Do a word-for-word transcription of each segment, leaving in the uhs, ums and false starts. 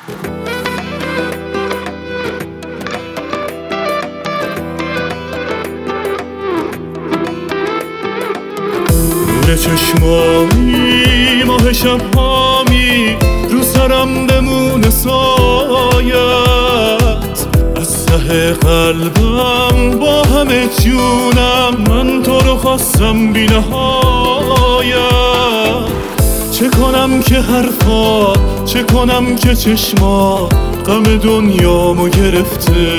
نور چشمانی ماه شبهامی رو سرم بمونه سایت، از ته قلبم با همه جونم من تو رو خواستم بی نهایت. چه کنم که حرفا، چه کنم که چشما غم دنیامو گرفته،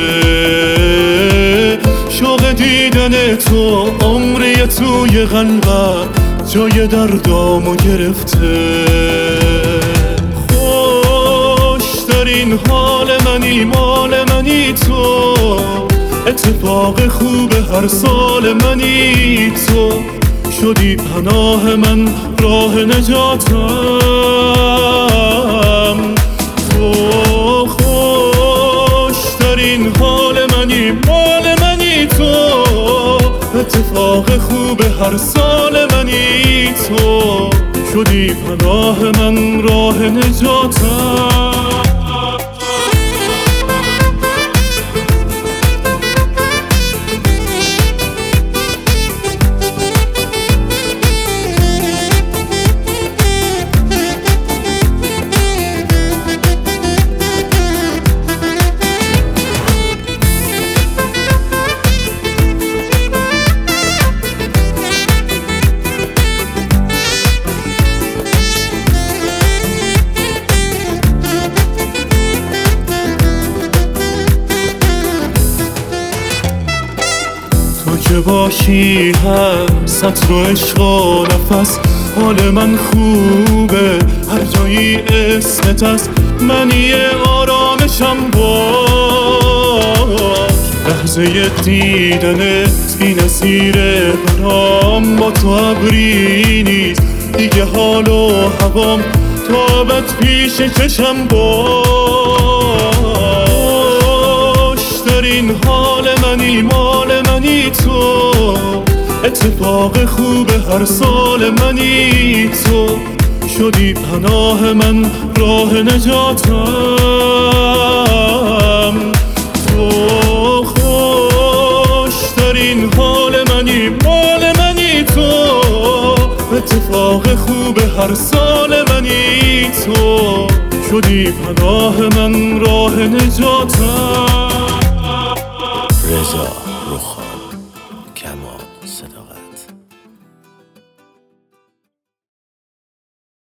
شوق دیدن تو عمری توی قلبم جای دردامو گرفته. خوش در این حال منی، مال منی تو، اتفاق خوب هر سال منی تو، شدی پناه من، راه نجاتم تو. خوش در این حال منی، مال منی تو، اتفاق خوب هر سال منی تو، شدی پناه من، راه نجاتم. تو که باشی هم سطر و عشق و نفس، حال من خوبه هر جایی اسمت هست، منی آرامشم باش. لحظه دیدنت بی نظیر برام، با تو ابری نیست دیگه حال و هوام، تا بد پیش چشم باش. در این حال منی، مال منی تو، اتفاق خوب هر سال منی تو، شدی پناه من، راه نجاتم تو. خوش در این حال منی، مال منی تو، اتفاق خوب هر سال منی تو، شدی پناه من، راه نجاتم. رضا